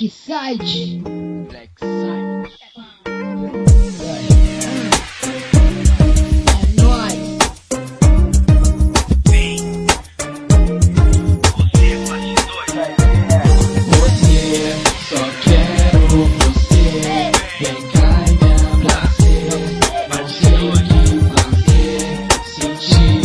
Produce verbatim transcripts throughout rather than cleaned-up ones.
Blackside. Blackside. É nóis. Você, só quero você. Vem cá e me abraçar. Não sei o que fazer sem te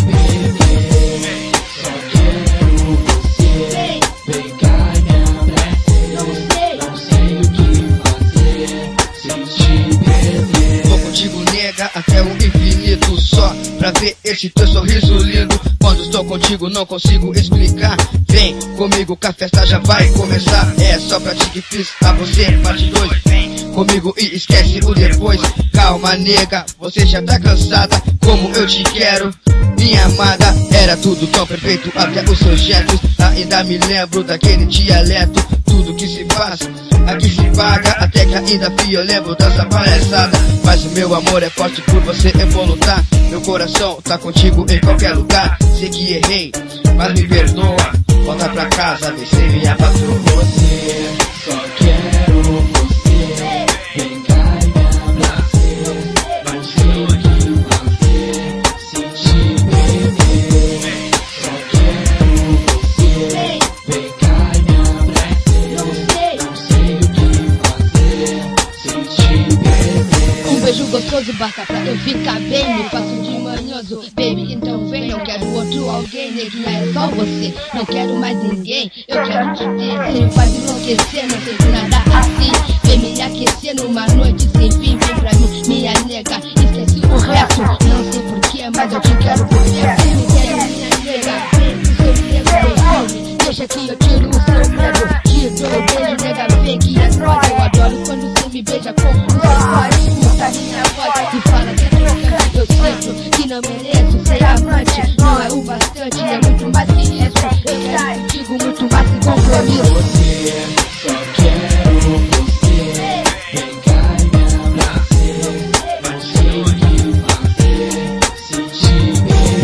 perder. Só quero você. Vem cá e me abraçar. Não sei o que fazer sem te perder. Vou contigo, nega, até o infinito, só pra ver esse teu sorriso lindo. Quando estou contigo não consigo explicar. Vem comigo que a festa já vai começar. É só pra ti que fiz a você, parte dois. Vem comigo e esquece o depois. Calma, nega, você já tá cansada. Como eu te quero, minha amada. Era tudo tão perfeito, até os seus gestos. Ainda me lembro daquele dialeto. Tudo que se faz, aqui se paga. Até que ainda fio eu lembro dessa palhaçada. Mas o meu amor é forte, por você eu vou lutar. Meu coração tá contigo em qualquer lugar. Sei que errei, mas me perdoa. Volta pra casa, vê se minha patroa. Você, só quero você. Vem cá e me abraçar. Não sei o que fazer sem te perder. Só quero você. Vem cá e me abraçar. Não sei o que fazer sem te perder. Um beijo gostoso basta pra eu ficar bem. Me faço de manhoso, baby, então vem. Não quero outro alguém, neguinha, é só você. Não quero mais ninguém, eu quero te ter. Você me faz enlouquecer, não sei de nada assim. Vem me aquecer numa noite sem fim. Vem pra mim, minha nega, esquece o resto. Não sei porquê, mas eu te quero por perto. Se me quer, minha nega, vem pro seu nego, vem. Deixa que eu tiro o seu medo. Te dou um beijo, nega, vem que é nóis. Eu adoro quando você me beija como o seu pai. Escuta minha voz e fala que é trocando. Eu sinto que não mereço ser amante. Não é o bastante, é muito mais que isso. Eu quero contigo muito mais que compromisso. Você, só quero você. Vem cá e me abraçar. Não sei o que fazer sem te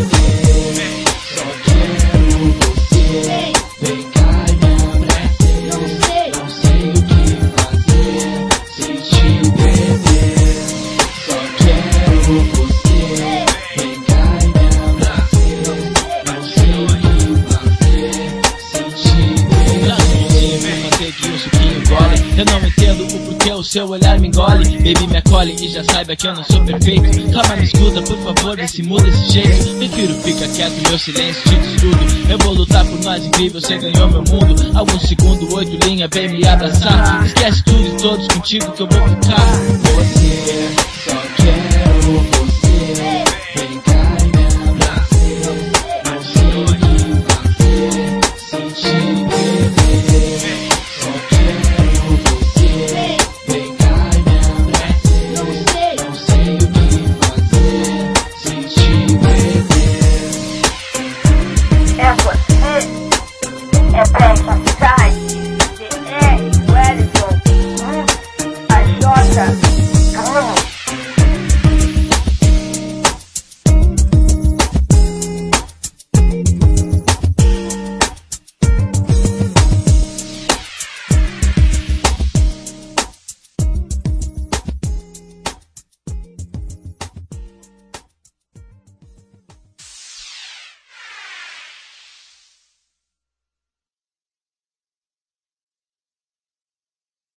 perder. Só quero você. Vem cá e me abraçar. Não sei o que fazer sem te perder. Só quero você. Vem cá e me abraçar. Não sei o que fazer sem te perder. Que o suquinho engole. Eu não entendo o porquê o seu olhar me engole. Baby, me acolhe e já saiba que eu não sou perfeito. Calma, me escuta, por favor, vê se muda esse jeito. Prefiro ficar quieto, meu silêncio te diz tudo. Eu vou lutar por nós, incrível, você ganhou meu mundo. Alguns segundos, oito linhas, vem me abraçar. Esquece tudo e todos contigo que eu vou ficar. Você